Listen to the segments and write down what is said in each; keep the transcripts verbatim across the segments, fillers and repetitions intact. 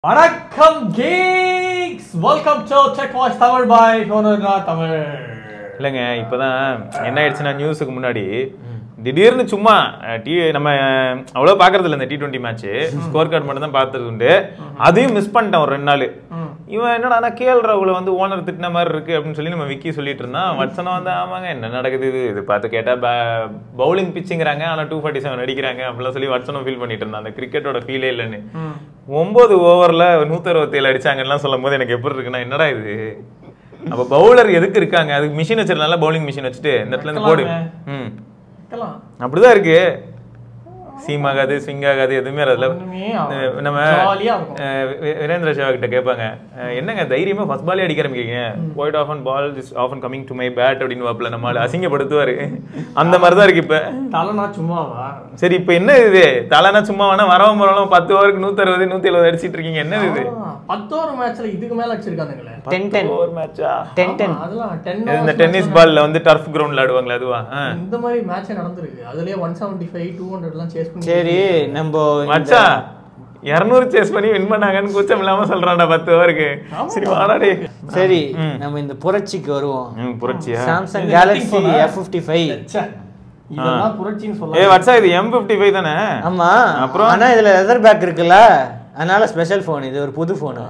வணக்கம் geeks, welcome to Tech Voice Tamil by Honora Tamil. இல்லைங்க இப்போதான் என்ன ஆயிடுச்சுன்னா நியூஸுக்கு முன்னாடி திடீர்னு சும்மா டி நம்ம அவ்வளோ பார்க்கறது இல்லை இந்த T twenty match score card மட்டும் தான் பார்த்தது உண்டு. அதையும் மிஸ் பண்ணிட்டேன் ஒரு ரெண்டு நாள். இவன் என்னடா கேஎல் ராகுல வந்து ஓனர் திட்டின மாதிரி இருக்கு அப்படின்னு சொல்லி நம்ம விக்கி சொல்லிட்டு இருந்தான். வட்சனம் வந்து ஆமாங்க என்ன நடக்குது இது இது பார்த்து கேட்டால் பவுலிங் பிச்சுங்கிறாங்க ஆனால் டூ ஃபார்ட்டி செவன் அடிக்கிறாங்க அப்படிலாம் சொல்லி வட்சனம் ஃபீல் பண்ணிட்டு இருந்தான். அந்த கிரிக்கெட்டோட ஃபீலே இல்லைன்னு. ஒன்பது ஓவரில் நூற்றி அறுபத்தி ஏழு அடிச்சாங்கலாம் சொல்லும் போது எனக்கு எப்படி இருக்குன்னா என்னடா இது, அப்போ பவுலர் எதுக்கு இருக்காங்க? அதுக்கு மிஷின் வச்சிருந்தால பவுலிங் மிஷின் வச்சுட்டு இந்த இடத்துல இருந்து போடு. ம் அப்படிதான் இருக்கு. சீம் ஆகாது, ஸ்விங் ஆகாது, எதுவுமே அதுல. நம்ம வீரேந்திர சேவா கிட்ட கேட்பாங்க, என்னங்க தைரியமா ஃபர்ஸ்ட் பாலே அடிக்க ஆரம்பிக்கிறீங்க, white off and ball is often coming to my bat அப்படின்னு வாப்பில் நம்மளால அசிங்கப்படுத்துவாரு. அந்த மாதிரிதான் இருக்கு இப்ப. தலைனா சும்மாவா? சரி இப்ப என்ன இது தலைனா சும்மா வேணா வரவும் வரலாம் பத்து ஓவருக்கு நூத்தி அறுபது நூத்தி எழுபது அடிச்சிட்டு இருக்கீங்க. என்ன இது பத்து ஓவர் மேட்ச்ல இதுக்கு மேல அடிச்சிருக்கானுங்களே. ஓவர் மேட்சா? அதெல்லாம் இந்த டென்னிஸ் பால்ல வந்து டர்ஃப் கிரவுண்ட்ல ஆடுவாங்களே அதுவா? இந்த மாதிரி மேட்ச் நடந்துருக்கு. அதுலயே one seventy five two hundred எல்லாம் சேஸ் பண்ணி. சரி நம்ம மச்சா இருநூறு சேஸ் பண்ணி வின் பண்ணாங்கன்னு கூச்சம் இல்லாம சொல்றான்டா பத்து ஓவருக்கு. சரி வாடாடே. சரி நம்ம இந்த புரட்சிக்கு வருவோம். புரட்சியா? Samsung Galaxy F fifty five. இதெல்லாம் புரட்சின்னு சொல்லலாம். ஏய் வட்சா இது எம் ஃபிஃப்டி ஃபைவ் தானே? ஆமா. அப்புறம் ஆனா இதுல லெதர் பேக் இருக்குல்ல, அதனால ஸ்பெஷல் போன். இது ஒரு புது போன்.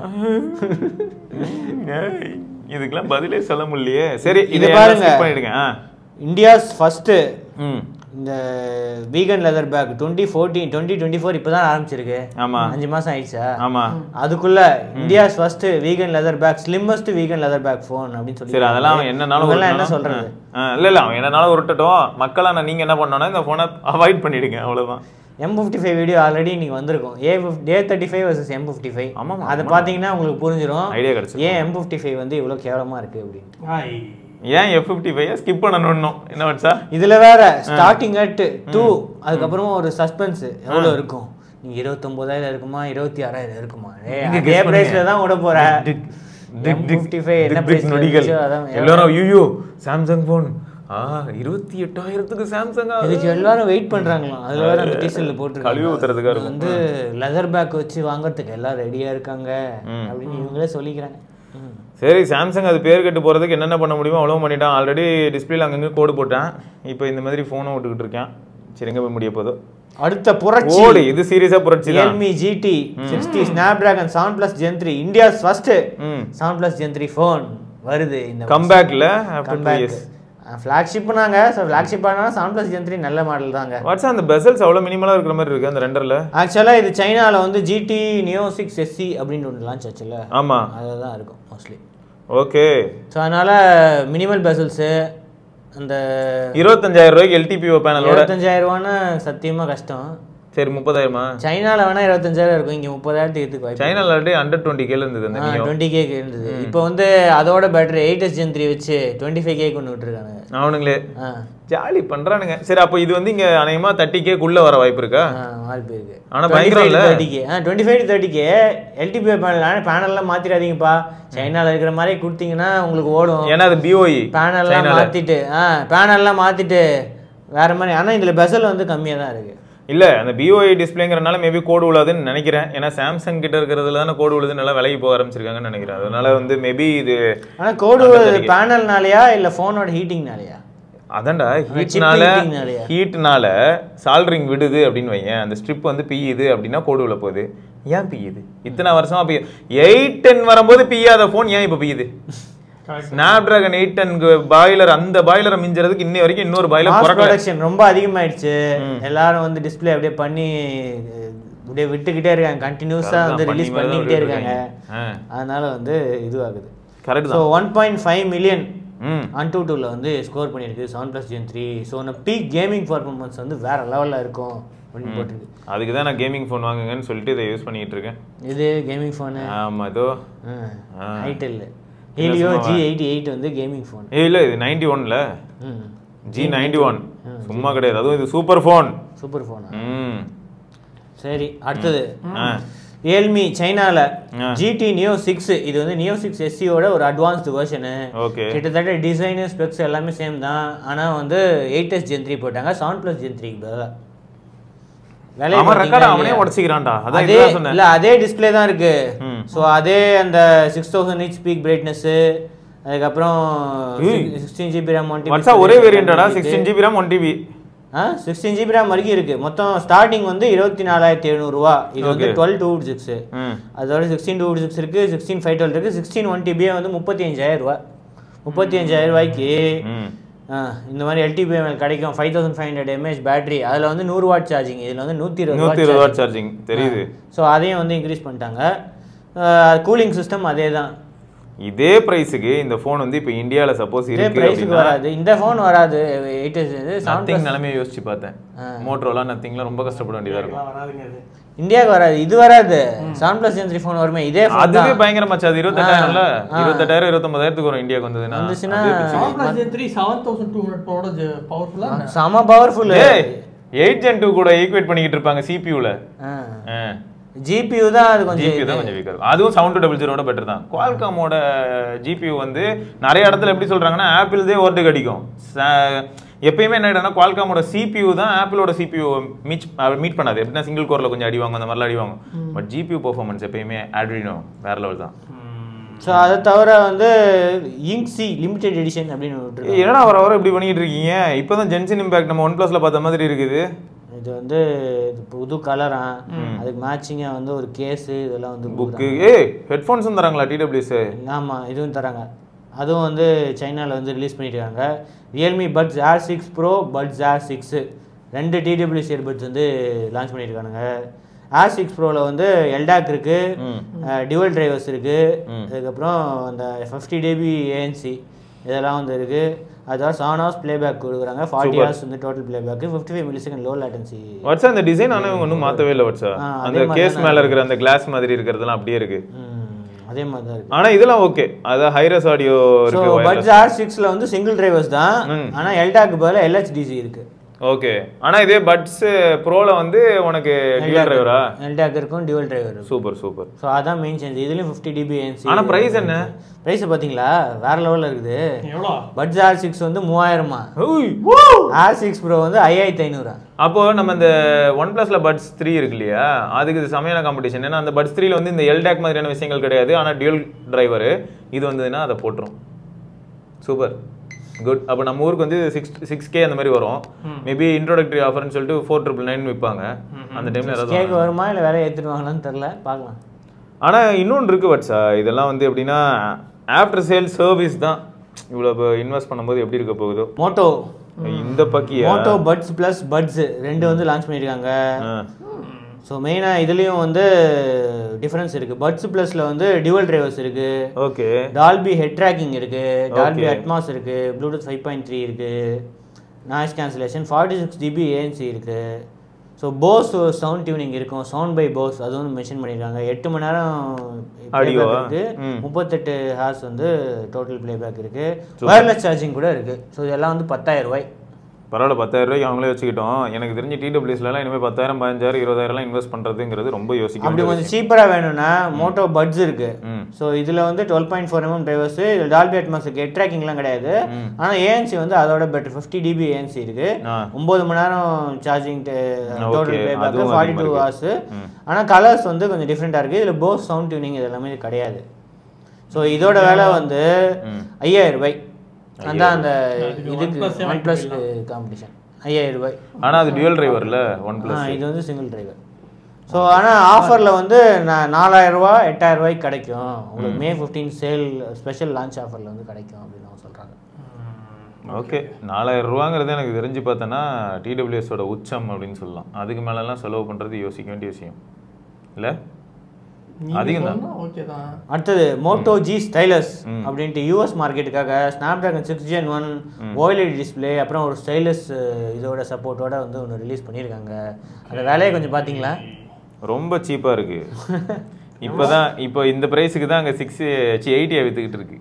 இதுக்கெல்லாம் பதிலே சொல்ல முடியலையே. சரி இது பாருங்க, பண்ணிடுங்க. இந்தியாஸ் ஃபர்ஸ்ட் இந்த vegan leather bag twenty fourteen twenty twenty four இப்பதான் ஆரம்பிச்சிருக்கு. ஆமா, அஞ்சு மாசம் ஆயிடுச்சா? ஆமா. அதுக்குள்ள India's first vegan leather bag, slimmest vegan leather bag phone அப்படின்னு சொல்லி. சரி அதெல்லாம் என்னனாலும் என்ன சொல்றது? இல்ல இல்ல அவன் என்னனாலும் உருட்டட்டும். மக்களா நீங்க என்ன பண்ணணும், இந்த போனை அவாய்ட் பண்ணிடுங்க அவ்வளவுதான். M fifty five video already இன்னைக்கு வந்திருக்கும். A A thirty five versus M fifty five. ஆமாம், அதை பார்த்தீங்கன்னா உங்களுக்கு புரிஞ்சிடும் ஐடியா கிடைச்சு ஏன் எம் ஃபிஃப்டி ஃபைவ் வந்து இவ்வளோ கேவலமாக இருக்குது அப்படின்னு. ஏன் எஃப் ஃபிஃப்டி ஃபைவ் ஸ்கிப் பண்ணணும் என்ன வச்சா? இதில் வேற ஸ்டார்டிங் அட் டூ, அதுக்கப்புறமா ஒரு சஸ்பென்ஸ் எவ்வளோ இருக்கும், நீ இருபத்தொம்போதாயிரம் இருக்குமா இருபத்தி ஆறாயிரம் இருக்குமா? அதே பிரைஸ்ல தான் விட போற. ஃபிஃப்டி ஃபைவ் என்ன பிரைஸ் நொடிகள் எல்லாரும் யூ சாம்சங் போன் இருபத்தி எட்டாயிரத்துக்கு சாம்சங் இதுக்கு எல்லாரும் வெயிட் பண்றாங்களாம். அதுல வேற அந்த டீசல்ல போட்டு கழுவி ஊத்துறதுக்கு வந்து லெதர் பேக் வச்சு வாங்குறதுக்கு எல்லாரும் ரெடியா இருக்காங்க அப்படின்னு இவங்களே சொல்லிக்கிறாங்க. சரி சாம்சங் அது பேர் கட்டு போறதுக்கு என்னென்ன பண்ண முடியுமோ அவ்வளோ பண்ணிட்டான். ஆல்ரெடி டிஸ்பிளேல அங்கங்க கோடு போட்டேன். இப்போ இந்த மாதிரி போனை விட்டுக்கிட்டு இருக்கேன். சரி எங்க போய் முடிய போதும். அடுத்த புரட்சி ஓடு, இது சீரியஸா புரட்சி. Realme G T sixty Snapdragon seven plus Gen three India's first seven plus Gen three phone வருது. இந்த கம்பேக்ல ஆஃப்டர் டூ இயர்ஸ் ஃபிளாக்ஷிப்னாங்க. ஸோ ஃபிளாக்ஷிப் ஆனால் செவன் பிளஸ் Gen த்ரீ நல்ல மாடல் தாங்க. வாட்ஸ் அந்த பெசல்ஸ் அவ்வளோ மினிமலாக இருக்கிற மாதிரி இருக்கு அந்த ரெண்டரில். ஆக்சுவலாக இது சைனாவில் வந்து ஜிடி நியோ சிக்ஸ் எஸ்சி அப்படின்னு ஒன்று லான்ச் ஆச்சுல்ல. ஆமாம், அதில் தான் இருக்கும் மோஸ்ட்லி. ஓகே. ஸோ அதனால் மினிமல் பெசல்ஸு அந்த இருபத்தஞ்சாயிரம் ரூபாய்க்கு எல்டிபிஓ பேனல் இருபத்தஞ்சாயிரம் ரூபான்னு சத்தியமாக கஷ்டம். சரி முப்பதாயிரமா? சைனால வேணா இருபத்தஞ்சாயிரம் இருக்கும், இங்க முப்பதாயிரத்துக்கு எடுத்துக்கு வாய்ப்பு. சைனால ஆல்ரெடி அண்டர் டுவெண்ட்டி கேல இருந்தது. டுவெண்ட்டி கேக்கு இருந்தது. இப்போ வந்து அதோட battery eight S Gen three வச்சு டுவெண்ட்டி ஃபைவ் கேக்கு ஒன்று விட்டுருக்காங்க அவனுங்களே. ஜாலி பண்றானுங்க. சரி அப்போ இது வந்து இங்க அநேகமா தேர்ட்டி கேக்குள்ள வர வாய்ப்பு இருக்கா? வாய்ப்பு இருக்கு. ஆனா பயங்கரம் இல்ல. Thirty K twenty five to thirty K LTP panel. பேனல்லாம் மாத்திராதீங்கப்பா. சைனால இருக்கிற மாதிரி கொடுத்தீங்கன்னா உங்களுக்கு ஓடும். ஏன்னா அது பிஓஇ பேனல்லாம் மாத்திட்டு ஆ பேனல்லாம் மாத்திட்டு வேற மாதிரி. ஆனா இதுல பெசல் வந்து கம்மியா தான் இருக்கு. இல்ல அந்த பிஓஐ டிஸ்பிளேங்கிறனால மேபி கோடு விழாதுன்னு நினைக்கிறேன். ஏன்னா சாம்சங் கிட்ட இருக்கிறதுல தானே கோடு விழுது நல்லா விலகி போக ஆரம்பிச்சிருக்காங்கன்னு நினைக்கிறேன். அதனால வந்து மேபி இது. ஆனா கோடு விழுது பேனல்னாலயா இல்ல போனோட ஹீட்டிங்னாலயா? அதான்டா ஹீட்னால. ஹீட்னால சால்டரிங் விடுது அப்படின்னு வைங்க, அந்த ஸ்ட்ரிப் வந்து பியுது அப்படின்னா கோடு விழ போகுது. ஏன் பியுது? இத்தனை வருஷமா பிய எயிட் டென் வரும்போது பியாத போன் ஏன் இப்ப பியுது? ஸ்னாப்டிராகன் எயிட் டென் பாய்லர், அந்த பாய்லரை மிஞ்சறதுக்கு இன்னை வரைக்கும் இன்னொரு பாய்லர் ப்ரொடக்ஷன் ரொம்ப அதிகமாயிடுச்சு. எல்லாரும் வந்து டிஸ்பிளே அப்படியே பண்ணி அப்படியே விட்டுக்கிட்டே இருக்காங்க. கண்டினியூஸா வந்து ரிலீஸ் பண்ணிக்கிட்டே இருக்காங்க. அதனால வந்து இதுவாகுது. Correct. So one point five million அன் டூ டூல வந்து ஸ்கோர் பண்ணியிருக்கு seven plus Gen three. So peak gaming performance வந்து வேற லெவலில் இருக்கும் அப்படின்னு போட்டுருக்கு. அதுக்கு தான் நான் கேமிங் ஃபோன் வாங்குங்கன்னு சொல்லிட்டு இதை யூஸ் பண்ணிட்டு இருக்கேன். இது கேமிங் ஃபோனு. ஆமாம் இதோ itel Helio G eighty eight வந்து கேமிங் ஃபோன். ஏ இல்லை இது நைன்டி ஒன்ல ஜி நைன்டி ஒன் சும்மா கிடையாது. அதுவும் இது சூப்பர் ஃபோன். Super phone. ம் சரி அடுத்தது ரியல்மி சைனால ஜிடி நியோ சிக்ஸ். இது வந்து நியோ சிக்ஸ் எஸ்சியோட ஒரு அட்வான்ஸ்டு வெர்ஷனு. ஓகே. கிட்டத்தட்ட டிசைனு ஸ்பெக்ஸ் எல்லாமே சேம் தான். ஆனால் வந்து எயிட் எஸ் ஜென் த்ரீ போட்டாங்க செவன் பிளஸ் ஜென் த்ரீக்கு பதிலாக. அவன் ரெக்கார்ட் அவனே உடைச்சிக்கிறான்டா. அதான் அதே இதுதான் சொன்னேன். இல்ல அதே டிஸ்ப்ளே தான் இருக்கு. ஸோ அதே அந்த six thousand nits peak brightness, அதுக்கப்புறம் sixteen GB RAM one TB ஒரே வேரியன்டா sixteen GB RAM one TB ஆ சிக்ஸ்டீன் ஜிபி ரேம் வரைக்கும் இருக்கு. மொத்தம் ஸ்டார்டிங் வந்து இருபத்தி நாலாயிரத்தி எழுநூறுவா. இது வந்து டுவெல் டூ சிக்ஸ், அதோட சிக்ஸ்டீன் டூ சிக்ஸ் இருக்கு, சிக்ஸ்டீன் ஃபைவ் டுவெல் இருக்கு, சிக்ஸ்டீன் ஒன் டிபியே வந்து முப்பத்தி அஞ்சாயிரம் ரூபா. முப்பத்தி அஞ்சாயிரம் ரூபாய்க்கு இந்த மாதிரி எல்டிபிஎம்எல் கிடைக்கும். Five thousand five hundred mAh battery, அதில் வந்து நூறு வாட் சார்ஜிங், இதில் வந்து நூற்றி இருபது நூற்றி இருபது வாட் சார்ஜிங் தெரியுது. ஸோ அதையும் வந்து இன்க்ரீஸ் பண்ணிட்டாங்க. கூலிங் சிஸ்டம் அதே தான். இதே பிரைஸுக்கு இந்த ஃபோன் வந்து இப்போ இந்தியாவில் சப்போஸ் இருக்கு பிரைஸுக்கு வராது, இந்த ஃபோன் வராது. நத்திங் நிலைமையை யோசிச்சு பார்த்தேன். மோட்டரோலா நத்திங்லாம் ரொம்ப கஷ்டப்பட வேண்டியதாக இருக்கும். இந்தியாவுக்கு வராது, இது வராது. Seven plus Gen three phone வருமே, இதே ஃபோன் அதுவே பயங்கரமாச்சு. அது இருபத்தெட்டாயிரம்ல, இருபத்தெட்டாயிரம் இருபத்தொன்பதாயிரத்துக்கு வரும் இந்தியாவுக்கு வந்ததுன்னா. Seven plus Gen three seven thousand two hundred பவர்ஃபுல்லா, செம பவர்ஃபுல். எயிட் ஜென் டூ கூட ஈக்குவேட் பண்ணிக்கிட்டு இருப்பாங்க சிபியூல. ஜிபியூ தான் அது கொஞ்சம் ஜிபியூ தான் கொஞ்சம் வீக்கா இருக்கும். அதுவும் செவன் டூ டபுள் ஜீரோட பெட்டர் தான். குவால்காமோட ஜிபியூ வந்து நிறைய இடத்துல எப்படி சொல்றாங்கன்னா ஆப்பிள் தே ஓட்டு கடிக்கும். எப்பயுமே என்ன ஆயிடும்னா குவால்காமோட சிபியூ தான் ஆப்பிளோட சிபியூ மீட் மீட் பண்ணாது. எப்படின்னா சிங்கிள் கோர்ல கொஞ்சம் அடிவாங்க, அந்த மாதிரிலாம் அடிவாங்க. பட் ஜிபியூ பெர்ஃபார்மன்ஸ் எப்பயுமே ஆட்ரினோ வேற லெவல் தான். ஸோ அதை தவிர வந்து இங்க்சி லிமிடெட் எடிஷன் அப்படின்னு என்னடா வர வர இப்படி பண்ணிட்டு இருக்கீங்க? இப்போதான் ஜென்சன் இம்பாக்ட் நம்ம ஒன் பிளஸ்ல பார்த்த மாதிரி இருக்குது. இது வந்து புது கலரா, அதுக்கு மேட்சிங்காக வந்து ஒரு கேஸு, இதெல்லாம் வந்து புக்கு. ஏ ஹெட்ஃபோன்ஸும் தராங்களா டிடபிள்யூஎஸ்? ஆமாம், இதுவும் தராங்க. அதுவும் வந்து சைனாவில் வந்து ரிலீஸ் பண்ணியிருக்காங்க. Realme Buds Air six Pro, Buds Air six ரெண்டு டிடபிள்யூஎஸ் இயர்பட்ஸ் வந்து லான்ச் பண்ணியிருக்கானுங்க. ஏர் சிக்ஸ் ப்ரோவில் வந்து எல்டாக் இருக்குது, டியூவல் டிரைவர்ஸ் இருக்குது, அதுக்கப்புறம் அந்த ஃபிஃப்டி டேபி ஏஎன்சி இதெல்லாம் வந்து இருக்குது. அதாவது செவன் ஹவர்ஸ் பிளேபேக் கொடுக்குறாங்க, ஃபார்ட்டி ஹவர்ஸ் வந்து total playback, fifty five millisecond low latency. வாட்ஸா அந்த டிசைன் ஆனால் ஒன்றும் மாற்றவே இல்லை. வாட்ஸா அந்த கேஸ் மேலே இருக்கிற அந்த கிளாஸ் மாதிரி இருக்கிறதுலாம் அப்படியே இருக்கு, அதே மாதிரி தான் இருக்கு. ஆனால் இதெல்லாம் ஓகே. அதான் ஹைரஸ் ஆடியோ இருக்கு. பட்ஸ் ஆர் சிக்ஸில் வந்து சிங்கிள் டிரைவர்ஸ் தான், ஆனால் எல்டாக்கு பதிலாக எல்ஹெச்டிசி இருக்கு. ஓகே. ஆனா இதே பட்ஸ் ப்ரோல வந்து உனக்கு டியூவல் டிரைவரா? எல்டாக் இருக்கும், dual driver. Super super. So அதான் மெயின் சேஞ்ச். இதுலயும் ஃபிஃப்டி டிபி ஏஎன்சி. ஆனா பிரைஸ் என்ன? பிரைஸ் பாத்தீங்களா வேற லெவல்ல இருக்குது. எவ்வளோ? பட்ஸ் ஆர் சிக்ஸ் வந்து மூவாயிரமா, ஆர் சிக்ஸ் ப்ரோ வந்து ஐயாயிரத்தி ஐநூறு. அப்போ நம்ம இந்த ஒன் பிளஸ்ல பட்ஸ் த்ரீ இருக்கு இல்லையா, அதுக்கு இது சமையான காம்படிஷன். ஏன்னா அந்த பட்ஸ் த்ரீல வந்து இந்த எல்டாக் மாதிரியான விஷயங்கள் கிடையாது, ஆனா டியூவல் டிரைவர் இது வந்ததுன்னா அதை போட்டுரும். Super good. அப்போ நம்ம ஊருக்கு வந்து சிக்ஸ் சிக்ஸ் கே அந்த மாதிரி வரும். மேபி இன்ட்ரோடக்டரி ஆஃபர்னு சொல்லிட்டு ஃபோர் ட்ரிபிள் நைன் விற்பாங்க. அந்த டைம்ல ஏதாவது கேக்கு வருமா இல்லை வேலை ஏற்றுடுவாங்களான்னு தெரில, பார்க்கலாம். ஆனால் இன்னொன்று இருக்கு வாட்ஸா, இதெல்லாம் வந்து எப்படின்னா ஆஃப்டர் சேல் சர்வீஸ் தான். இவ்வளோ இப்போ இன்வெஸ்ட் பண்ணும்போது எப்படி இருக்க போகுதோ. மோட்டோ இந்த பக்கியா மோட்டோ பட்ஸ் ப்ளஸ் பட்ஸ் ரெண்டு வந்து லான்ச் பண்ணியிருக்காங்க. ஸோ மெயினாக இதுலேயும் வந்து டிஃப்ரென்ஸ் இருக்குது. பட்ஸ் ப்ளஸில் வந்து டியூவல் டிரைவர்ஸ் இருக்குது, ஓகே, டால்பி ஹெட் ட்ராக்கிங் இருக்குது, டால்பி அட்மாஸ் இருக்குது, ப்ளூடூத் ஃபைவ் பாயிண்ட் த்ரீ இருக்குது, noise cancellation, forty six GB ANC இருக்குது. ஸோ போஸ் சவுண்ட் டியூனிங் இருக்கும், சவுண்ட் பை போஸ் அது வந்து மென்ஷன் பண்ணியிருக்காங்க. எட்டு மணி நேரம் பிளேபேக் இருக்குது, முப்பத்தெட்டு ஹார்ஸ் வந்து டோட்டல் பிளேபேக் இருக்குது, வயர்லெஸ் சார்ஜிங் கூட இருக்குது. ஸோ இதெல்லாம் வந்து பத்தாயிரம் ரூபாய். பரவாயில்ல, பத்தாயிரம் ரூபாய்க்கு அவங்களே வச்சுக்கிட்டோம். எனக்கு தெரிஞ்சு டிடபிள்யூஎஸ்லாம் இனிமேல் பத்தாயிரம் பதினஞ்சாயிரம் இருபதாயிரம்லாம் இன்வெஸ்ட் பண்ணுறதுங்கிறது ரொம்ப யோசிக்கும். அப்படி கொஞ்சம் சீப்பராக வேணும்னா மோட்டோ பட்ஸ் இருக்கு. ஸோ இதில் வந்து twelve point four mm drivers, இதில் டால்பி அட்மாஸுக்கு ஹெட் ட்ராக்கிங்லாம் கிடையாது. ஆனால் ஏஎன்சி வந்து அதோட பெட்டர், ஃபிஃப்டி டிபி ஏஎன்சி இருக்கு, ஒம்பது மணி நேரம் charging total playback, forty two hours. ஆனால் கலர்ஸ் வந்து கொஞ்சம் டிஃப்ரெண்ட்டாக இருக்குது. இதில் போஸ் சவுண்ட் டியூனிங் இது எல்லாமே கிடையாது. ஸோ இதோட விலை வந்து ஐயாயிரம் ரூபாய். அதான் அந்த இதுக்கு ஒன் பிளஸ் காம்படிஷன் ஐயாயிரம் ரூபாய். ஆனால் அது டியூவல் டிரைவர்ல ஒன் பிளஸ், இது வந்து சிங்கிள் டிரைவர். ஸோ ஆனால் ஆஃபரில் வந்து நான் நாலாயிரம் ரூபா எட்டாயிரம் ரூபாய்க்கு கிடைக்கும் உங்களுக்கு. May fifteen sale special launch ஆஃபரில் வந்து கிடைக்கும் அப்படின்னு அவங்க சொல்கிறாங்க. ஓகே, நாலாயிரம் ரூபாங்கிறது எனக்கு தெரிஞ்சு பார்த்தோன்னா டிடபிள்யூஎஸோட உச்சம் அப்படின்னு சொல்லலாம். அதுக்கு மேலெல்லாம் செலவு பண்ணுறது யோசிக்க வேண்டிய விஷயம் இல்லை, அதிகம் தான். அடுத்தது மோட்டோ ஜி ஸ்டைலஸ் அப்படின்ட்டு யூஎஸ் மார்க்கெட்டுக்காக Snapdragon six Gen one OLED display அப்புறம் ஒரு ஸ்டைலஸ் இதோட சப்போர்ட்டோட வந்து ஒன்று ரிலீஸ் பண்ணியிருக்காங்க. அந்த வேலையை கொஞ்சம் பார்த்தீங்களா? ரொம்ப சீப்பாக இருக்கு. இப்போதான் இப்போ இந்த ப்ரைஸுக்கு தான் அங்கே சிக்ஸ் எயிட்டியை விற்றுக்கிட்டு இருக்கு.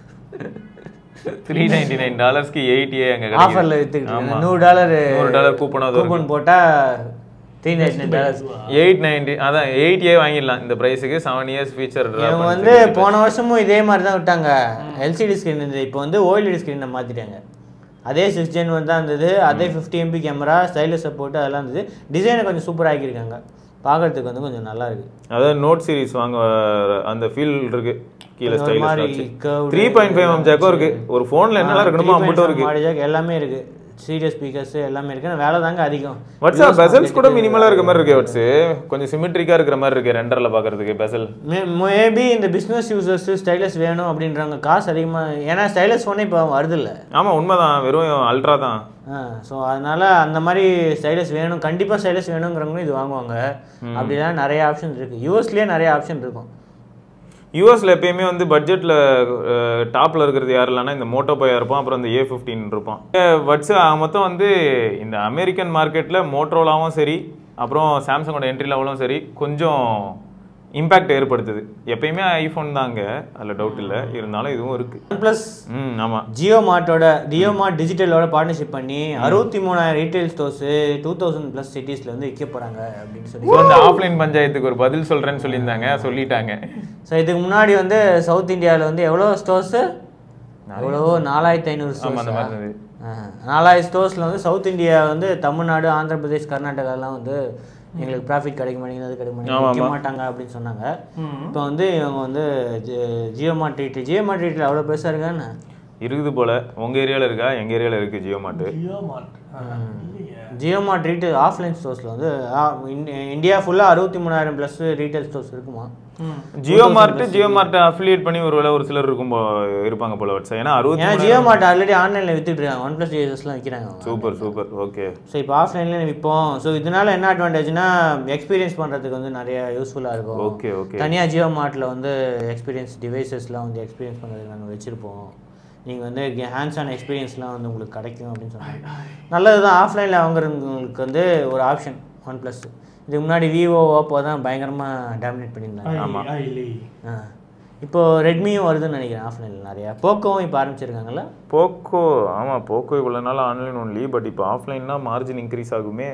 த்ரீ நைன்டி நைன் டாலர்ஸ்க்கு எயிட்டியே அங்கே ஆஃபரில் விற்றுக்கிட்டு நூறு டாலர் நூறு டாலர் கூப்பனாக கூப்பன் போட்டால் three ninety nine dollars eight ninety அதான் எயிட்டியே வாங்கிடலாம் இந்த ப்ரைஸுக்கு. Seven years feature. இவங்க வந்து போன வருஷமும் இதே மாதிரி தான் விட்டாங்க. எல்சிடி ஸ்க்ரீன் இருந்து இப்போ வந்து ஓஎல்இடி ஸ்க்ரீனை மாற்றிட்டாங்க. அதே சிக்ஸ் ஜென் ஒன் தான் இருந்தது, அதே fifty MP camera, stylus support அதெல்லாம் இருந்தது. டிசைனை கொஞ்சம் சூப்பராக ஆக்கியிருக்காங்க, பார்க்கறதுக்கு வந்து கொஞ்சம் நல்லா இருக்கு. அதாவது நோட் சீரிஸ் வாங்க அந்த ஃபீல் இருக்கு. கீழே stylus three point five M ஜாக்கோ இருக்கு. ஒரு ஃபோனில் என்னெல்லாம் இருக்கணுமோ மட்டும் இருக்கு, எல்லாமே இருக்கு. சீரியஸ் ஸ்பீக்கர்ஸ் எல்லாமே இருக்கு. வேலை தாங்க அதிகம். வாட்ஸ்அப் பெசல்ஸ் கூட மினிமலா இருக்க மாதிரி இருக்கு. வாட்ஸ் கொஞ்சம் சிமெட்ரிக்கா இருக்கிற மாதிரி இருக்கு ரெண்டர்ல பாக்குறதுக்கு. பெசல் மேபி இந்த பிசினஸ் யூசர்ஸ் ஸ்டைலஸ் வேணும் அப்படின்றாங்க, காசு அதிகமா. ஏன்னா ஸ்டைலஸ் ஃபோனே இப்போ வருது இல்லை. ஆமா உண்மைதான், வெறும் அல்ட்ரா தான். ஸோ அதனால அந்த மாதிரி ஸ்டைலஸ் வேணும், கண்டிப்பா ஸ்டைலஸ் வேணுங்கிறவங்களும் இது வாங்குவாங்க. அப்படிலாம் நிறைய ஆப்ஷன் இருக்கு. யூஎஸ்லயே நிறைய ஆப்ஷன் இருக்கும். யூஎஸ்ல எப்பயுமே வந்து பட்ஜெட்ல டாப்ல இருக்கிறது யார் இல்லைன்னா இந்த மோட்டோ பையா இருப்பான், அப்புறம் இந்த ஏ ஃபிஃப்டீன் இருப்பான். பட்ஸ் மொத்தம் வந்து இந்த அமெரிக்கன் மார்க்கெட்ல மோட்டோலாவும் சரி, அப்புறம் சாம்சங்கோட என்ட்ரி லெவலும் சரி கொஞ்சம் இம்பாக்ட் ஏற்படுத்துது. எப்பயுமே ஐஃபோன் தாங்க, அதில் டவுட் இல்லை. இருந்தாலும் இதுவும் இருக்கு. ப்ளஸ் ம் ஆமாம், ஜியோ மார்ட்டோட ஜியோ மார்ட் டிஜிட்டலோட பார்ட்னர்ஷிப் பண்ணி அறுபத்தி மூணாயிரம் retail stores two thousand plus சிட்டிஸ்ல வந்து விற்க போறாங்க அப்படின்னு சொல்லி அந்த ஆஃப்லைன் பஞ்சாயத்துக்கு ஒரு பதில் சொல்றேன்னு சொல்லியிருந்தாங்க, சொல்லிட்டாங்க. ஸோ இதுக்கு முன்னாடி வந்து சவுத் இந்தியாவில் வந்து எவ்வளோ ஸ்டோர்ஸ், எவ்வளவோ நாலாயிரத்தி ஐநூறு ஸ்டோர்ஸ். நாலாயிரம் ஸ்டோர்ஸ்ல வந்து சவுத் இந்தியா வந்து தமிழ்நாடு, ஆந்திர பிரதேஷ், கர்நாடகாலாம் வந்து எங்களுக்கு ப்ராஃபிட் கிடைக்க மாட்டேங்குது, அது கிடைக்க மாட்டேங்குது, விற்க மாட்டாங்க அப்படின்னு சொன்னாங்க. இப்போ வந்து இவங்க வந்து Jio Mart retail Jio Mart retail அவ்வளோ பெருசாக இருக்கான்னு இருக்குது போல. உங்க ஏரியாவில் இருக்கா? எங்க ஏரியாவில் இருக்கு Jio Mart. Jio Mart Jio Mart retail offline ஸ்டோர்ஸில் வந்து இந்தியா ஃபுல்லாக அறுபத்தி மூணாயிரம் ப்ளஸ் ரீட்டைல் ஸ்டோர்ஸ் இருக்குமா. Jio Mart Jio Mart affiliate பண்ணி ஒரு ஒரு சிலர் இருக்கும் இருப்பாங்க போல. வாட்ஸ் ஏன்னா அறுபத்தி ஏன்னா ஜியோ மார்ட் ஆல்ரெடி ஆன்லைனில் வித்துட்டு இருக்காங்க, ஒன் ப்ளஸ் யூசர்ஸ்லாம் விற்கிறாங்க. Super super okay. ஸோ இப்போ ஆஃப்லைன்லேயே விற்போம். ஸோ இதனால என்ன அட்வான்டேஜ்னா எக்ஸ்பீரியன்ஸ் பண்ணுறதுக்கு வந்து நிறைய யூஸ்ஃபுல்லாக இருக்கும். Okay okay. தனியாக ஜியோ மார்ட்டில் வந்து எக்ஸ்பீரியன்ஸ் டிவைசஸ்லாம் வந்து எக்ஸ்பீரியன்ஸ் பண்ணுறதுக்கு நாங்கள் வச்சுருப்போம். நீங்கள் வந்து ஹேண்ட்ஸ் ஆன் எக்ஸ்பீரியன்ஸ்லாம் வந்து உங்களுக்கு கிடைக்கும் அப்படின்னு சொன்னாங்க. நல்லது தான். ஆஃப்லைனில் வாங்குறவங்களுக்கு வந்து ஒரு ஆப்ஷன் ஒன் ப்ளஸ். இதுக்கு முன்னாடி விவோ, ஓப்போ தான் பயங்கரமாக டாமினேட் பண்ணியிருந்தாங்க. ஆமாம். ஆ இப்போ ரெட்மியும் வருதுன்னு நினைக்கிறேன் ஆஃப்லைனில் நிறையா. போக்கோவும் இப்போ ஆரம்பிச்சிருக்காங்கல்ல. போக்கோ ஆமாம், போக்கோ இவ்வளோ நாள் ஆன்லைன் ஒன்லி, பட் இப்போ ஆஃப்லைன்னா மார்ஜின் இன்க்ரீஸ் ஆகுமே.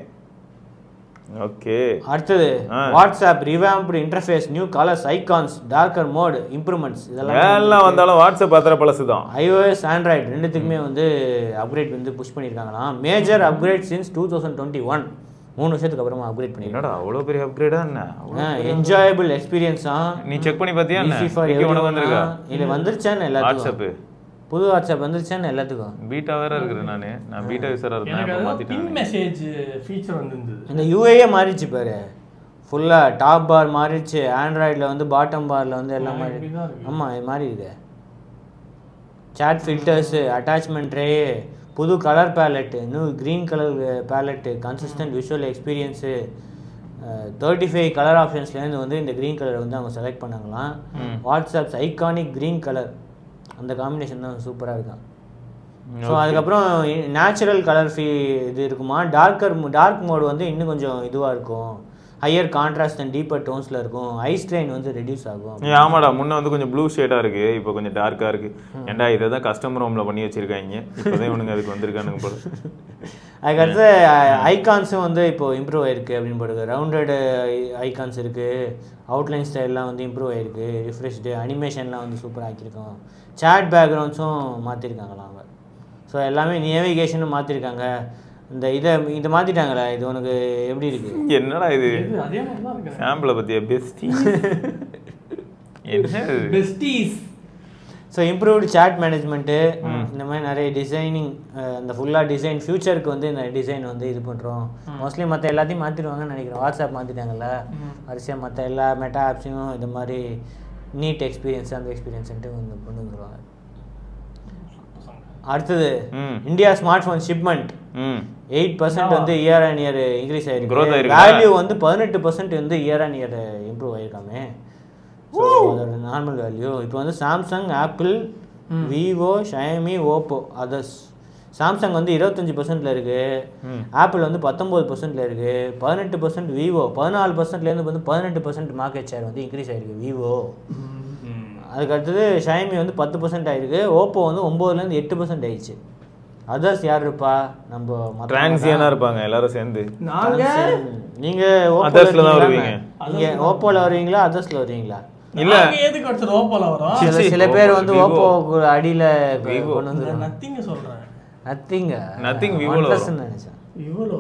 ஓகே. அடுத்தது WhatsApp revamped interface, new colours, icons, darker mode, improvements இதெல்லாம் எல்லாம் வந்தாலும் வாட்ஸ்அப் பாத்திர பழசு தான். ஐஓஎஸ் ஆண்ட்ராய்டு ரெண்டுத்துக்குமே வந்து அப்கிரேட் வந்து புஷ் பண்ணியிருக்காங்களாம். Major upgrade since two thousand twenty one மூணு வருஷத்துக்கு அப்புறமா அப்கிரேட் பண்ணிருக்காங்க. அவ்வளோ பெரிய அப்கிரேடா என்ன? என்ஜாயபிள் எக்ஸ்பீரியன்ஸா நீ செக் பண்ணி பார்த்தியா? வந்திருக்கா இல்லை வந்துருச்சான்னு எல்லாத்துக்கும். வாட்ஸ்அப் புது வாட்ஸ்அப் வந்துருச்சான்னு எல்லாத்துக்கும். பீட்டா வேற இருக்குது. நான் நான் பீட்டா யூசரா இருந்தேன், மாத்திட்டேன். மெசேஜ் ஃபீச்சர் வந்திருந்தது. இந்த யூஏஏ மாறிச்சு பாரு, ஃபுல்லாக டாப் பார் மாறிடுச்சு. ஆண்ட்ராய்டில் வந்து பாட்டம் பாரில் வந்து எல்லாம் மாறி. ஆமாம் இது மாறி இருக்கு. சாட் ஃபில்டர்ஸு, அட்டாச்மெண்ட் ட்ரே, புது colour palette, new green colour palette, consistent visual experience, thirty five colour ஆப்ஷன்ஸ்லேருந்து வந்து இந்த க்ரீன் கலரை வந்து அவங்க செலக்ட் பண்ணாங்களாம். வாட்ஸ்அப்ஸ் ஐகானிக் க்ரீன் கலர், அந்த காம்பினேஷன் தான் சூப்பராக இருக்கான். ஸோ அதுக்கப்புறம் நேச்சுரல் கலர் ஃபீ இது இருக்குமா. டார்க்கர் டார்க் மோடு வந்து இன்னும் கொஞ்சம் இதுவாக இருக்கும், ஹையர் கான்ட்ராஸ்ட் அண்ட் டீப்பர் டோன்ஸில் இருக்கும். ஐ ஸ்ட்ரெயின் வந்து ரெடியூஸ் ஆகும். ஆமாடா, முன்னே வந்து கொஞ்சம் ப்ளூ ஷேடாக இருக்குது, இப்போ கொஞ்சம் டார்க்காக இருக்குது. ஏன்டா இதை தான் கஸ்டமர் ரூமில் பண்ணி வச்சுருக்காங்க, இப்போதான் இவனுங்க அதுக்கு வந்திருக்கானுங்க போல. அதுக்கடுத்து ஐகான்ஸும் வந்து இப்போது இம்ப்ரூவ் ஆகிருக்கு அப்படின்னு போடுது. ரவுண்டட் ஐகான்ஸ் இருக்குது, அவுட்லைன் ஸ்டைல்லாம் வந்து இம்ப்ரூவ் ஆகிருக்கு, ரிஃப்ரெஷ்டு அனிமேஷன்லாம் வந்து சூப்பராக ஆக்கியிருக்கோம். சேட் பேக்ரவுண்ட்ஸும் மாற்றிருக்காங்களா அவங்க. ஸோ எல்லாமே நேவிகேஷனும் மாற்றிருக்காங்க. இந்த இதை இதை மாற்றிட்டாங்களே, இது உனக்கு எப்படி இருக்கு? என்னடா இது சாம்பிளை பற்றிய பெஸ்டி என்ன besties. So improved chat management, இந்த மாதிரி நிறைய டிசைனிங், அந்த ஃபுல்லாக டிசைன் ஃபியூச்சருக்கு வந்து இந்த டிசைன் வந்து இது பண்ணுறோம். மோஸ்ட்லி மற்ற எல்லாத்தையும் மாற்றிடுவாங்கன்னு நினைக்கிறேன். வாட்ஸ்அப் மாற்றிட்டாங்கல்ல வரிசையாக, மற்ற எல்லா மெட்டா ஆப்ஸையும் இது மாதிரி நீட் எக்ஸ்பீரியன்ஸ் அந்த எக்ஸ்பீரியன்ஸ்ன்ட்டு வந்து கொண்டு வந்துடுவாங்க. அடுத்தது India smart phone shipment eight percent வந்து இயர் ஆன் இயர் இன்க்ரீஸ் ஆகிருக்கு. வேல்யூ வந்து பதினெட்டு பர்சன்ட் வந்து இயர் ஆன் இயர் இம்ப்ரூவ் ஆகிருக்காமே. ஸோ அதோட நார்மல் வேல்யூ இப்போ வந்து Samsung, Apple, Vivo, Xiaomi, Oppo, others. Samsung வந்து இருபத்தஞ்சி பர்சன்ட்ல இருக்கு, ஆப்பிள் வந்து பத்தொன்பது பர்சன்ட்ல இருக்கு, பதினெட்டு பர்சன்ட் விவோ, பதினாலு பர்சன்ட்லேருந்து வந்து பதினெட்டு பர்சன்ட் மார்க்கெட் ஷேர் வந்து இன்க்ரீஸ் ஆகிருக்கு விவோ. அதுக்கு அடுத்தது ஷாயமி வந்து பத்து பர்சன்ட் ஆயிருக்கு, ஓப்போ வந்து ஒம்போதுலேருந்து எட்டு பர்சன்ட் ஆயிடுச்சு. அதர்ஸ் யார் இருப்பா? நம்ம டிரான்சியனா இருப்பாங்க எல்லாரும் சேர்ந்து. நாங்க நீங்க அதர்ஸ்ல தான் வருவீங்க. நீங்க ஓப்போல வருவீங்களா அதர்ஸ்ல வருவீங்களா? இல்ல எதுக்கு அடுத்து ஓப்போல வரோம். சில பேர் வந்து ஓப்போ அடியில கொண்டு வந்து நத்திங்க சொல்றேன். நத்திங் நத்திங் விவோல வரும் நினைச்சேன். இவ்வளோ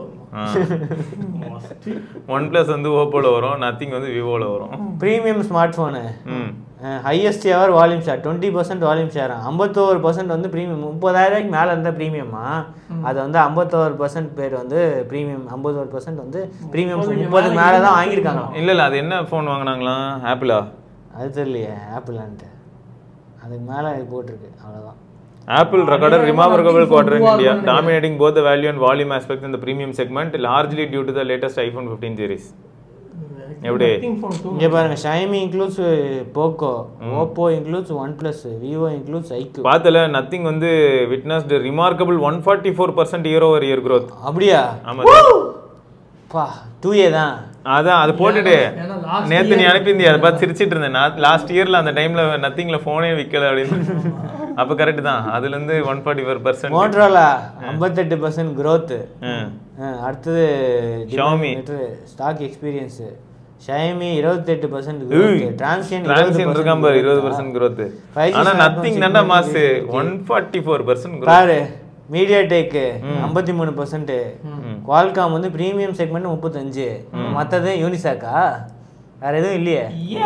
ஒன் பிளஸ் வந்து ஓப்போல வரும், நத்திங் வந்து விவோல வரும். Premium smart phone, highest ever volume share, twenty percent volume share, ஐம்பத்தோரு பர்சன்ட் வந்து ப்ரீமியம். முப்பதாயிரம் ரூபாய்க்கு மேலே இருந்தால் ப்ரீமியமா, அது வந்து ஐம்பத்தோரு பர்சன்ட் பேர் வந்து ப்ரீமியம், ஐம்பத்தோரு பர்சன்ட் வந்து ப்ரீமியம் முப்பது மேலே தான் வாங்கியிருக்காங்க. இல்லை இல்லை, அது என்ன ஃபோன் வாங்கினாங்களா? ஆப்பிளா? அது தெரியலையே ஆப்பிளான்ட்டு, அதுக்கு மேலே போட்டிருக்கு, அவ்வளோதான். Apple recorded remarkable quarter in India, dominating both the value and volume aspects in the premium segment, largely due to the latest iPhone fifteen series. எப்படி இங்கே பாருங்க, Xiaomi includes Poco, Oppo includes OnePlus, Vivo includes I Q. பார்த்தல Nothing வந்து witnessed remarkable one forty-four percent year over year growth. அப்படியா? ஆமா பா, two ஏ தான். அதான் அது போட்டுட்டு நேத்து நீ அனுப்பியிருந்தியா, அதை பார்த்து சிரிச்சிட்டு இருந்தேன். நான் லாஸ்ட் இயர்ல அந்த டைம்ல நத்திங்ல போனே விற்கல அப்படின்னு. அப்ப கரெக்ட் தான், அதுல இருந்து one forty four percent. Motorola ஐம்பத்தெட்டு பர்சன்ட் growth. அடுத்தது Xiaomi ஸ்டாக் எக்ஸ்பீரியன்ஸ், Xiaomi இருபத்தெட்டு பர்சன்ட் growth, Transsion Transsion இருக்காம் பாரு இருபது பர்சன்ட் growth. ஆனா நத்திங் நண்டா mass one forty four percent growth பாரு. மீடியாடெக் ஐம்பத்தி மூணு பர்சன்ட், குவால்காம் வந்து பிரீமியம் செக்மெண்ட் முப்பத்தஞ்சு, மற்றது யூனிசாக்கா, வேற எதுவும் இல்லையே.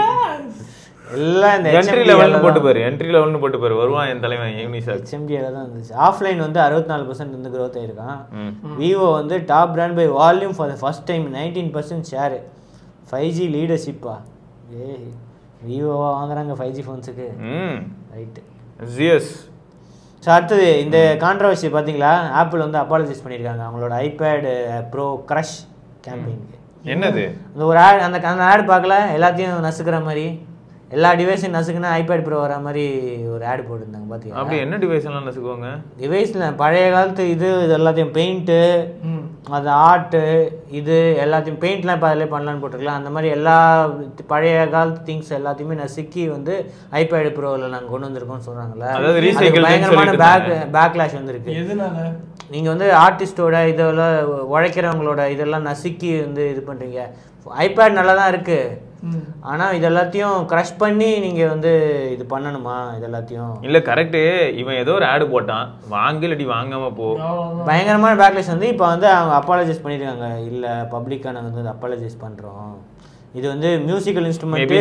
எல்லாம் இந்த என்ட்ரி லெவல்னு போட்டு பாரு, என்ட்ரி லெவல்னு போட்டு பாரு, வருவான் என் தலைவன் யூனிசாக். ஹெச்எம்டில தான் இருந்துச்சு. ஆஃப்லைன் வந்து அறுபத்தி நாலு பர்சன்ட் வந்து growth ஆயிருக்கான். விவோ வந்து top brand by volume for the first time nineteen percent share, five G லீடர்ஷிப்பா. ஏ விவோவா வாங்குறாங்க ஃபைவ் ஜி ஃபோன்ஸுக்கு. ரைட்டு. ஜிஎஸ். ஸோ அடுத்தது இந்த கான்ட்ரவர்சி பார்த்தீங்களா, ஆப்பிள் வந்து அப்பாலஜைஸ் பண்ணியிருக்காங்க அவங்களோட ஐபேட் ப்ரோ க்ரஷ் கேம்பெயினுக்கு. என்னது அந்த ஒரு ஆட், அந்த அந்த ஆட் பார்க்கல, எல்லாத்தையும் நசுக்கிற மாதிரி, எல்லா டிவைஸையும் நசுக்குன்னா ஐபேட் ப்ரோ வர மாதிரி ஒரு ஆட் போட்டுருந்தாங்க பார்த்தீங்களா? அப்படி என்ன டிவைஸ் எல்லாம் நசுக்குவாங்க? டிவைஸில் பழைய காலத்து இது இது எல்லாத்தையும் பெயிண்ட்டு, அது ஆர்ட்டு, இது எல்லாத்தையும் பெயிண்ட்லாம் இப்போ அதிலே பண்ணலான்னு போட்டிருக்கலாம். அந்த மாதிரி எல்லா பழைய காலத்து திங்ஸ் எல்லாத்தையுமே நசுக்கி வந்து ஐபேட் ப்ரோவில் நாங்கள் கொண்டு வந்திருக்கோம்னு சொல்கிறாங்களே. பயங்கரமான பேக் பேக்லாஷ் வந்துருக்கு. எதனால? நீங்கள் வந்து ஆர்டிஸ்டோட இதெல்லாம் உழைக்கிறவங்களோட இதெல்லாம் நசுக்கி வந்து இது பண்ணுறீங்க. ஐபேட் நல்லா தான் இருக்குது, ஆனால் இது எல்லாத்தையும் க்ரஷ் பண்ணி நீங்கள் வந்து இது பண்ணணுமா? இது எல்லாத்தையும் இல்லை கரெக்டு. இவன் ஏதோ ஒரு ஆடு போட்டான், வாங்கலடி வாங்காம போ. பயங்கரமான பேக்லேஸ் வந்து இப்போ வந்து அவங்க அப்பாலஜைஸ் பண்ணியிருக்காங்க. இல்லை பப்ளிக்காக நாங்கள் வந்து அப்பாலஜைஸ் பண்ணுறோம், இது வந்து musical instrument,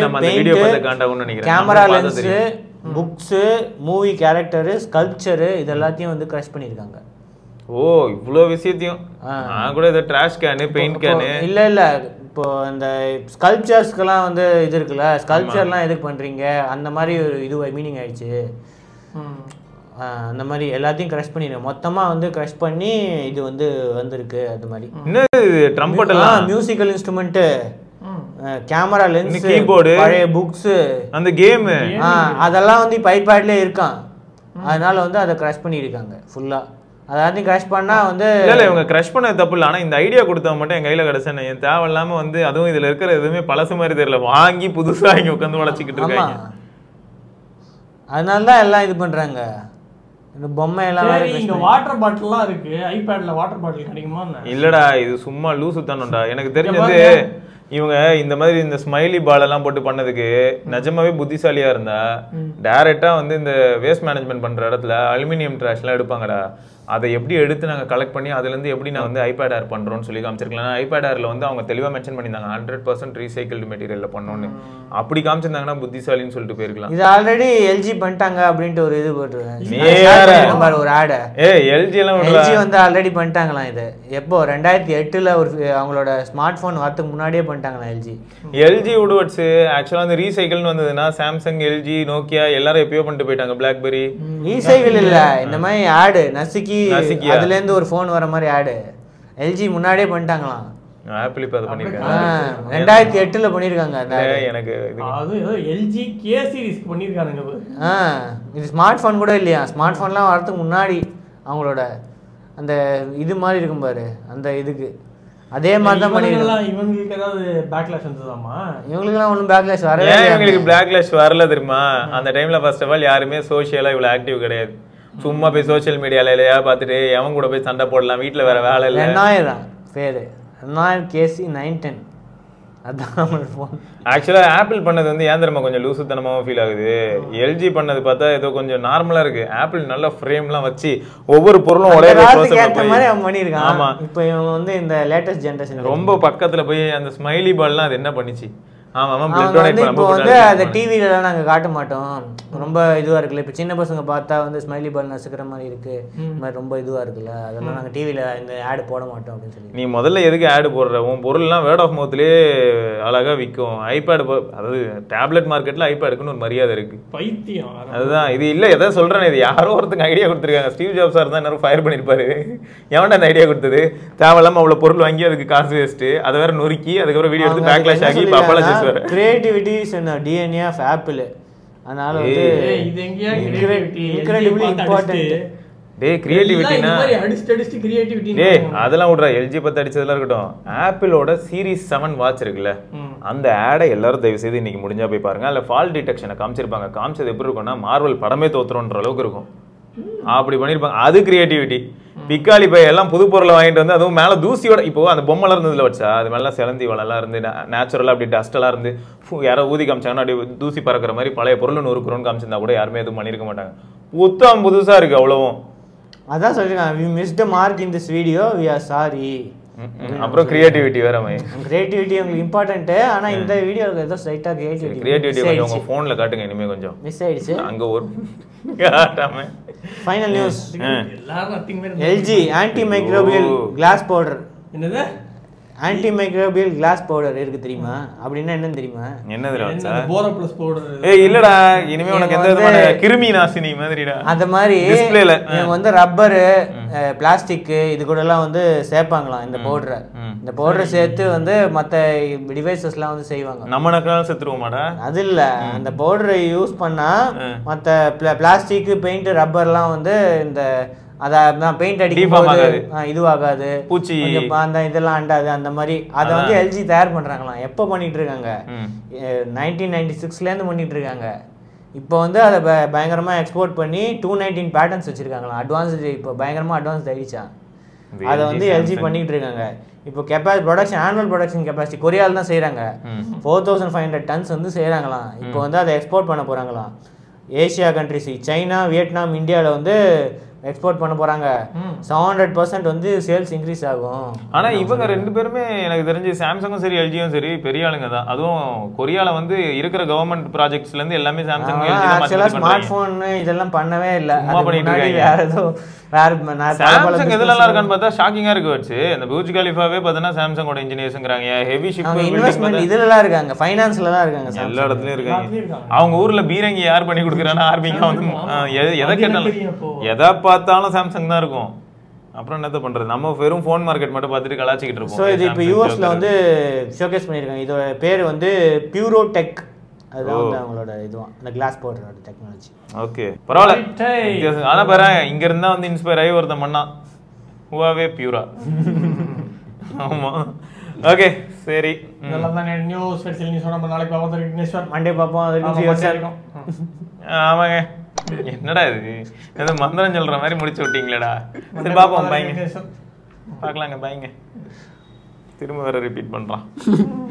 camera lens, books, movie character, sculpture, இது எல்லாத்தையும் வந்து க்ரஷ் பண்ணியிருக்காங்க. ஓ இவ்வளோ விஷயத்தையும். நான் கூட இதை ட்ராஷ் கேனு, பெயிண்ட் கேனு. இல்லை இல்லை, இப்போ இந்த ஸ்கல்ப்சர்ஸ்க்கெல்லாம் வந்து இது இருக்குல்ல, ஸ்கல்ப்சர்லாம் எதுக்கு பண்ணுறீங்க அந்த மாதிரி ஒரு இது மீனிங் ஆயிடுச்சு. அந்த மாதிரி எல்லாத்தையும் க்ரஷ் பண்ணிடுங்க, மொத்தமாக வந்து க்ரஷ் பண்ணி இது வந்து வந்திருக்கு. அது மாதிரி இன்னும் ட்ரம்பட் எல்லாம் musical instrument, camera lens, keyboard, பழைய புக்ஸு, அந்த கேமு, அதெல்லாம் வந்து இப்போ ஐபேட்லேயே இருக்கான். அதனால வந்து அதை க்ரஷ் பண்ணியிருக்காங்க ஃபுல்லாக. அதாவது கிராஷ் பண்ணா வந்து இல்லை இவங்க கிராஷ் பண்ண தப்பு இல்லை, ஆனால் இந்த ஐடியா கொடுத்தா மட்டும் என் கையில் கிடச்சேன். என் தேவையில்லாமல் வந்து அதுவும் இதில் இருக்கிற எதுவுமே பழசு மாதிரி தெரியல, வாங்கி புதுசாக இங்கே உட்காந்து வளச்சிக்கிட்டு இருக்காங்க. அதனால தான் எல்லாம் இது பண்ணுறாங்க. இந்த பொம்மை எல்லாம் இங்கே வாட்டர் பாட்டில்லாம் இருக்கு, ஐபேடில் வாட்டர் பாட்டில் கிடைக்குமா? இல்லைடா, இது சும்மா லூசு தானோண்டா. எனக்கு தெரிஞ்சது இவங்க இந்த மாதிரி இந்த ஸ்மைலி பால் எல்லாம் போட்டு பண்ணதுக்கு நிஜமாவே புத்திசாலியா இருந்தா டைரக்டா வந்து இந்த வேஸ்ட் மேனேஜ்மெண்ட் பண்ற இடத்துல அலுமினியம் ட்ராஷ் எல்லாம் எடுப்பாங்கடா, அதை எப்படி எடுத்து நாங்கள் கலெக்ட் பண்ணி அதுலேருந்து எப்படி நான் வந்து ஐபேட் ஏர் பண்ணுறோன்னு சொல்லி காமிச்சிருக்கலாம். ஐபேட் ஏரில் வந்து அவங்க தெளிவாக மென்ஷன் பண்ணியிருந்தாங்க ஹண்ட்ரட் பர்சன்ட் ரீசைக்கிள்டு மெட்டீரியலில் பண்ணோன்னு. அப்படி காமிச்சிருந்தாங்கன்னா புத்திசாலின்னு சொல்லிட்டு போயிருக்கலாம். இது ஆல்ரெடி எல்ஜி பண்ணிட்டாங்க அப்படின்ட்டு ஒரு இது போட்டுருவேன் ஒரு ஆடை. ஏ எல்ஜி எல்லாம் எல்ஜி வந்து ஆல்ரெடி பண்ணிட்டாங்களாம். இது எப்போ ரெண்டாயிரத்தி எட்டுல ஒரு அவங்களோட ஸ்மார்ட் ஃபோன் வரதுக்கு முன்னாடியே பண்ணிட்டாங்களாம் எல்ஜி. எல்ஜி வுட்வர்ட்ஸ் ஆக்சுவலாக வந்து ரீசைக்கிள்னு வந்ததுன்னா சாம்சங், எல்ஜி, நோக்கியா எல்லாரும் எப்பயோ பண்ணிட்டு போயிட்டாங்க. பிளாக்பெரி ரீசைக்கிள் இல்லை, இந்த மாதிரி ஆடு நசுக்கி அதுல இருந்து ஒரு போன் வர மாதிரி ஆடு எல்ஜி முன்னாடியே பண்ணிட்டாங்களாம். ஆப்பிள் இப்ப அது பண்ணிருக்காங்க, ரெண்டாயிரத்தி எட்டுல பண்ணிருக்காங்க. எனக்கு அது எல்ஜி கே சீரிஸ் பண்ணிருக்காங்க. இது ஸ்மார்ட் போன் கூட இல்லையா, ஸ்மார்ட் போன்லாம் வரதுக்கு முன்னாடி அவங்களோட அந்த இது மாதிரி இருக்கும் பாரு, அந்த இதுக்கு அதே மாதிரி தான் பண்ணிருக்காங்க. இவங்களுக்கு ஏதாவது பேக்லாஷ் வந்ததாமா? இவங்களுக்குலாம் ஒன்றும் பேக்லாஷ் வரல. இவங்களுக்கு பேக்லாஷ் வரல தெரியுமா? அந்த டைம்ல ஃபர்ஸ்ட் ஆஃப் ஆல் யாருமே சோஷியலா இவ்வளவு ஆக்டிவ் கிடையாது. சும்மா போய் சோசியல் மீடியால இல்லையா பார்த்துட்டு எவன் கூட போய் சண்டை போடலாம், வீட்டில் வேற வேலை இல்லை. ரெண்டாயிரம் பேர் ரெண்டாயிரம் கேசி நைன் டென் அதான் ஃபோன். ஆக்சுவலா ஆப்பிள் பண்ணது வந்து ஏன் தெரியுமா கொஞ்சம் லூசுத்தனமாவும் ஃபீல் ஆகுது. எல்ஜி பண்ணது பார்த்தா ஏதோ கொஞ்சம் நார்மலா இருக்கு. ஆப்பிள் நல்ல ஃப்ரேம்லாம் வச்சு ஒவ்வொரு பொருளும் ஒரே ஏற்ற மாதிரி அவன் பண்ணியிருக்கான். ஆமா, இப்போ இவங்க வந்து இந்த லேட்டஸ்ட் ஜெனரேஷன் ரொம்ப பக்கத்துல போய் அந்த ஸ்மைலி பால்லாம் அது என்ன பண்ணிச்சு. இப்போ வந்து அதை டிவிலலாம் நாங்கள் காட்ட மாட்டோம், ரொம்ப இதுவாக இருக்குல்ல. இப்போ சின்ன பசங்க பார்த்தா வந்து ஸ்மைலி பால் நசுக்கிற மாதிரி இருக்கு, இந்த மாதிரி ரொம்ப இதுவாக இருக்குல்ல, அதெல்லாம் நாங்கள் டிவியில் இந்த ஆடு போட மாட்டோம் அப்படின்னு சொல்லி. நீ முதல்ல எதுக்கு ஆடு போடுற? உன் பொருள்லாம் வேர்ட் ஆஃப் மவுத்லேயே அழகாக விற்கும். ஐபேடு அதாவது டேப்லெட் மார்க்கெட்டில் ஐபேடுக்குன்னு ஒரு மரியாதை இருக்கு. பைத்தியம் அதுதான் இது. இல்லை எதாவது சொல்கிறேன், இது யாரோ ஒருத்தங்க ஐடியா கொடுத்துருக்காங்க. ஸ்டீவ் ஜாப்ஸாக இருந்தால் எல்லாரும் ஃபயர் பண்ணியிருப்பாரு. எவன்டா அந்த ஐடியா கொடுத்தது? தேவையில்லாமல் அவ்வளோ பொருள் வாங்கி அதுக்கு காசு வேஸ்ட்டு, அதை வேற நொறுக்கி அதுக்கப்புறம் வீடியோ எடுத்து பேக்லாஷ் ஆகி பாப்பாலாம் creativity is in the N A of Apple. அதனால வந்து இது எங்கயா கிரியேட்டிவிட்டி இன்கிரெடிபிளி இம்பார்ட்டன்ட். டேய் கிரியேட்டிவிட்டினா அடிச்சு அடிச்சு கிரியேட்டிவிட்டி. டேய் அதெல்லாம் விட்றா, எல்ஜி பத்தி அடிச்சதெல்லாம் இருக்கட்டும். ஆப்பிளோட சீரிஸ் செவன் வாட்ச் இருக்குல்ல, அந்த ஆடை எல்லாரும் தயவு செய்து இன்னைக்கு முடிஞ்சா போய் பாருங்க. அதில் ஃபால் டிடெக்ஷனை காமிச்சிருப்பாங்க. காமிச்சது எப்படி இருக்கும்னா மார்வல் படமே தோத்துறோன்ற அளவுக்கு இருக்கும். அப்படி பண்ணியிருப்பாங்க. அது கிரியேட்டிவிட்டி. பிக்காலி பை எல்லாம் புது பொருளை வாங்கிட்டு வந்து அதுவும் மேலே தூசியோட, இப்போ அந்த பொம்மைலாம் இருந்ததுல வச்சா அது மேலே செலந்தி வளெல்லாம் இருந்து நேச்சுரலாக அப்படி டஸ்டெல்லாம் இருந்து யாரோ ஊதி காமிச்சாங்கன்னா அப்படி தூசி பறக்கிற மாதிரி பழைய பொருள் நூறுக்குறோன்னு காமிச்சிருந்தா கூட யாருமே எதுவும் பண்ணியிருக்க மாட்டாங்க. புத்தம் புதுசாக இருக்குது அவ்வளவும். அதான் சொல்லிருக்காங்க, we missed the mark in this video, we are sorry. அப்புறம் கிரியேட்டிவிட்டி வேற மை கிரியேட்டிவிட்டி உங்களுக்கு இம்பார்ட்டன்ட். ஆனா இந்த வீடியோல ஏதோ ஸ்ட்ரைட்டா கிரியேட்டிவிட்டி கிரியேட்டிவிட்டி கொஞ்சம் உங்க போன்ல காட்டுங்க. இனிமே கொஞ்சம் மிஸ் ஆயிடுச்சு அங்க ஒரு காட்டாம. ஃபைனல் நியூஸ், எல்லாரும் நத்திங் மேல LG anti microbial glass powder. என்னது ஆன்டி மைக்ரோபியல் கிளாஸ் பவுடர் இருக்கு தெரியுமா? அப்படின்னா என்னன்னு தெரியுமா? என்னதுடா இந்த போரோ ப்ளஸ் பவுடர். ஏய் இல்லடா, இனிமே உனக்கு எந்த விதமான கிருமி நாசினி மாதிரிடா அந்த மாதிரி டிஸ்ப்ளேல இவங்க வந்து ரப்பர் பிளாஸ்டிக் இது கூட எல்லாம் வந்து சேர்ப்பாங்களாம் இந்த பவுடரை. இந்த பவுடரை சேர்த்து வந்து மற்ற டிவைசஸ்லாம் வந்து செய்வாங்க. நம்ம நக்கால செத்துருவோமாடா? அது இல்ல, அந்த பவுடரை யூஸ் பண்ணா மற்ற பிளாஸ்டிக் பெயிண்ட் ரப்பர்லாம் வந்து இந்த அதான் பெயிண்ட் அடிக்கும்போது இதுவாகாது, பூச்சி அந்த இதெல்லாம் அண்டாது. அந்த மாதிரி அதை வந்து எல்ஜி தயார் பண்றாங்களாம். எப்போ பண்ணிட்டு இருக்காங்க? நைன்டீன் நைன்டி சிக்ஸ்ல இருந்து பண்ணிட்டு இருக்காங்க. இப்போ வந்து அதை பயங்கரமா எக்ஸ்போர்ட் பண்ணி டூ நைன்டீன் பேட்டர்ன்ஸ் வச்சிருக்காங்களாம். அட்வான்ஸ்டு இப்போ பயங்கரமா அட்வான்ஸ் ஆயிடுச்சா. அதை வந்து எல்ஜி பண்ணிட்டு இருக்காங்க. இப்போ capacity production annual production capacity கொரியாவில் தான் செய்கிறாங்க. Four thousand five hundred tons வந்து செய்கிறாங்களாம். இப்போ வந்து அதை எக்ஸ்போர்ட் பண்ண போகிறாங்களாம். ஏஷியா கண்ட்ரிஸ் சைனா, வியட்நாம், இந்தியாவில் வந்து எக்ஸ்போர்ட் பண்ண போறாங்க. செவன் ஹண்ட்ரட் பர்சன்ட் வந்து சேல்ஸ் இன்க்ரீஸ் ஆகும். ஆனா இவங்க ரெண்டு பேருமே எனக்கு தெரிஞ்சு சாம்சங்கும் சரி எல்ஜியும் சரி பெரிய ஆளுங்க தான். அதுவும் கொரியால வந்து இருக்கிற கவர்மெண்ட் ப்ராஜெக்ட்ஸ்ல இருந்து எல்லாமே சாம்சங் ஆக்சுவலா ஸ்மார்ட் போன் இதெல்லாம் பண்ணவே இல்லை. வேற ஏதோ வேற சாம்சங் எதுல இருக்கான்னு பார்த்தா ஷாக்கிங்கா இருக்கு. வச்சு இந்த பூஜ் கலிஃபாவே பார்த்தா சாம்சங்கோட இன்ஜினியர்ஸ்ங்கறாங்க. ஹெவி ஷிப் இன்வெஸ்ட்மெண்ட் இதுலலாம் இருக்காங்க, ஃபைனான்ஸ்ல தான் இருக்காங்க, எல்லா இடத்துலயும் இருக்காங்க. அவங்க ஊர்ல பீரங்கி யார் பண்ணி கொடுக்குறானா ஆர்மிங்க வந்து எதை கேட்டாலும் எதை பார்த்தாலும் சாம்சங் தான் இருக்கும். அப்புறம் என்னத்த பண்றது, நம்ம வெறும் ஃபோன் மார்க்கெட் மட்டும் பார்த்துட்டு கலாச்சிக்கிட்டு இருப்போம். ஸோ இது இப்போ யூஎஸ்ல வந்து ஷோகேஸ் பண்ணியிருக்காங்க. இதோட பேர் வந்து பியூரோ டெக். அதுதான் வந்து அவங்களோட இதுவான் அந்த கிளாஸ் பவுடரோட டெக்னாலஜி. ஓகே பரவாயில்ல. ஆனா பாரு இங்க இருந்தா வந்து இன்ஸ்பயர் ஆகி ஒருத்தன் பண்ணா ஹுவாவே பியூரா. ஆமா ஓகே சரி. இதெல்லாம் தான் நியூஸ் ஸ்பெஷல் நியூஸ். நம்ம நாளைக்கு பார்ப்போம், விக்னேஸ்வர் மண்டே பார்ப்போம். அது ஆமாங்க. என்னடா இது ஏதோ மந்திரம் சொல்ற மாதிரி முடிச்சு விட்டீங்களேடா. சரி பாப்போம், பாய்ங்க, பார்க்கலாங்க, பாய்ங்க. திரும்ப வேற ரிப்பீட் பண்றான்.